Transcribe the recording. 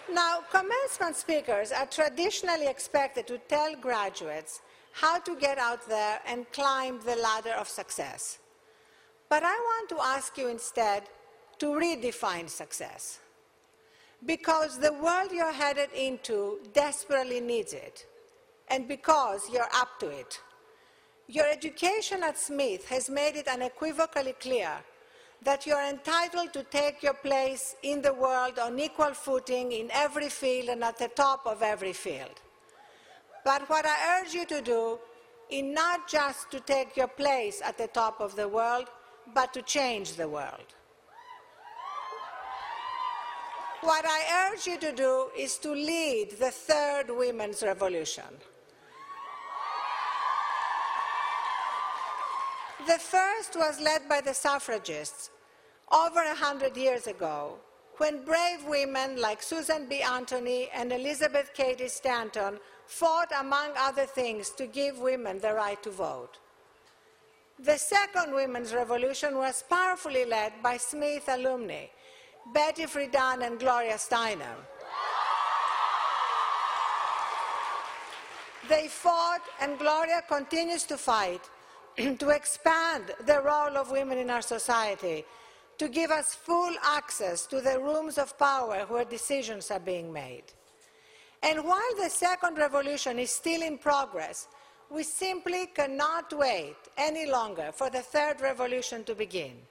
Now, commencement speakers are traditionally expected to tell graduates how to get out there and climb the ladder of success. But I want to ask you instead to redefine success. Because the world you're headed into desperately needs it, and because you're up to it. Your education at Smith has made it unequivocally clear that you're entitled to take your place in the world on equal footing in every field and at the top of every field. But what I urge you to do is not just to take your place at the top of the world, but to change the world. What I urge you to do is to lead the third women's revolution. The first was led by the suffragists over 100 years ago, when brave women like Susan B. Anthony and Elizabeth Cady Stanton fought, among other things, to give women the right to vote. The second women's revolution was powerfully led by Smith alumni, Betty Friedan and Gloria Steinem. They fought, and Gloria continues to fight, to expand the role of women in our society, to give us full access to the rooms of power where decisions are being made. And while the second revolution is still in progress, we simply cannot wait any longer for the third revolution to begin.